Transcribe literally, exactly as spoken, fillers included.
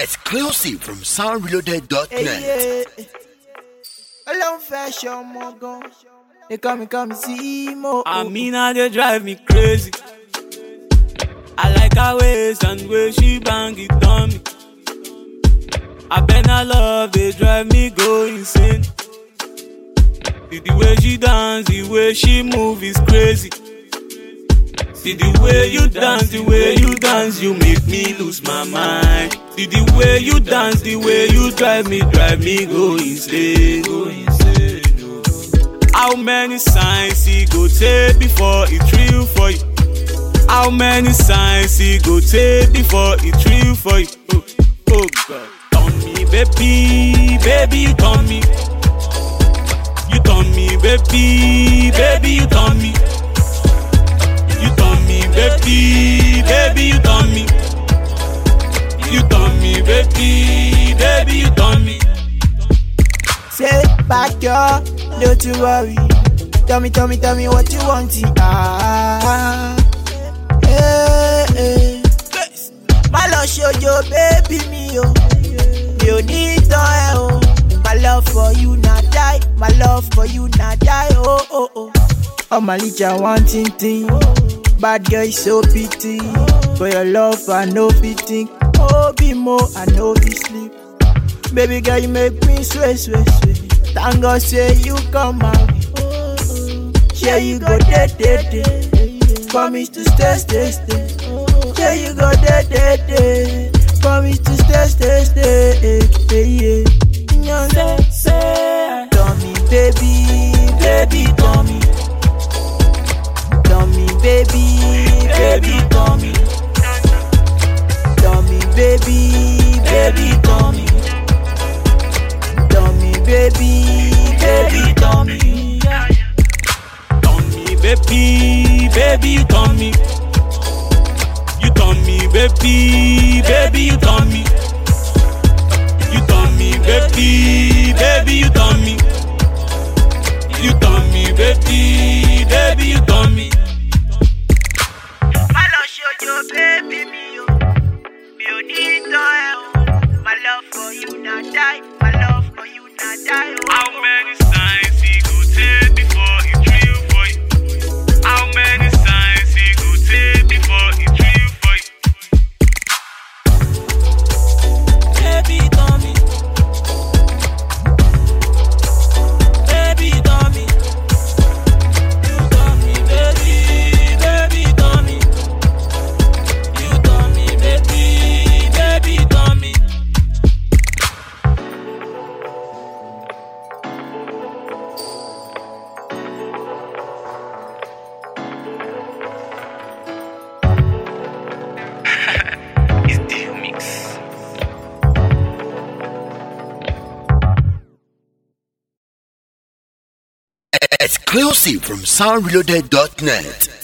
Exclusive from sound reloaded dot net. Alone fashion more gun. They come and come see more. I mean, how they drive me crazy. I like her waist and way she bang it on me. I bet her love, they drive me go insane. See the way she dance, the way she move is crazy. See the way you dance, the way you dance, you make me lose my mind. See the way you dance, the way you drive me, drive me go insane. Go insane. How many signs he go take before it's real for you? How many signs he go take before it's real for you? Oh, oh God, turn me, baby, baby, you turn me. You turn me, baby, baby, you turn me. You turn me, baby, baby, you turn me. You turn me, baby, baby, you turn me. Say back up, don't you worry. Tell me, tell me, tell me what you want to. Ah, eh, eh. My love show you, baby, me, oh. You need to, oh. My love for you not die. My love for you not die, oh, oh, oh. Oh, my licha wanting thing. Bad girl is so pity. For your love, I know fitting. Oh, be more, I know be sleep. Baby girl, you make me sway, sway, sway. Thank God say you come out. Yeah, you go dead, dead, dead. Promise to stay, stay, stay. Yeah, you go dead, dead, dead. Promise to stay, stay, stay. Yeah, yeah. Say, say. Tell me, baby, baby, tell me. Tell me, baby, baby, tell me. Tell me, baby, baby, tell me. Baby, baby, tell me. Tell me, baby, baby, you tell me. You tell me, baby, baby, you tell me. You tell me, baby, baby, you tell me. You tell me, baby, baby, you tell me. My love show you, baby, me, oh. Me oh need to help. My love for you not die. My love for you. How many signs he go take before it's real for you? How many signs he go take before it's real for you? Baby, tell me. Baby, tell me. You tell me, baby, baby, tell me. You tell me, baby, baby, tell me. Exclusive from sound reloaded dot net.